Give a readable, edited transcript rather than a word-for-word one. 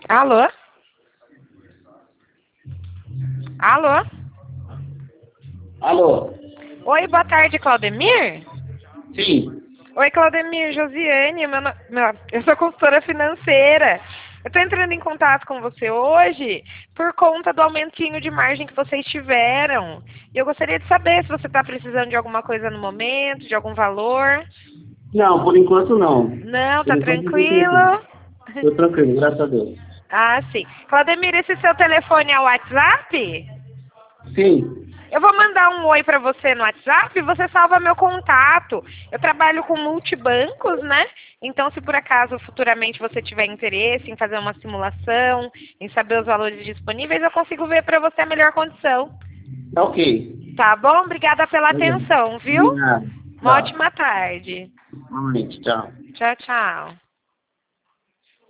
Alô? Alô? Alô? Oi, boa tarde, Claudemir? Sim. Oi, Claudemir, Josiane, eu sou consultora financeira. Eu estou entrando em contato com você hoje por conta do aumentinho de margem que vocês tiveram. E eu gostaria de saber se você está precisando de alguma coisa no momento, de algum valor. Não, por enquanto não. Não, Por tá enquanto eu tô tranquilo. tranquilo? Tô tranquilo, graças a Deus. Ah, sim. Claudemir, esse seu telefone é o WhatsApp? Sim. Eu vou mandar um oi para você no WhatsApp e você salva meu contato. Eu trabalho com multibancos, né? Então, se por acaso futuramente você tiver interesse em fazer uma simulação, em saber os valores disponíveis, eu consigo ver para você a melhor condição. Tá ok. Tá bom? Obrigada pela Tá bom. atenção, viu? Obrigado. Uma Tchau. ótima tarde. Normalmente, tchau. Tchau, tchau.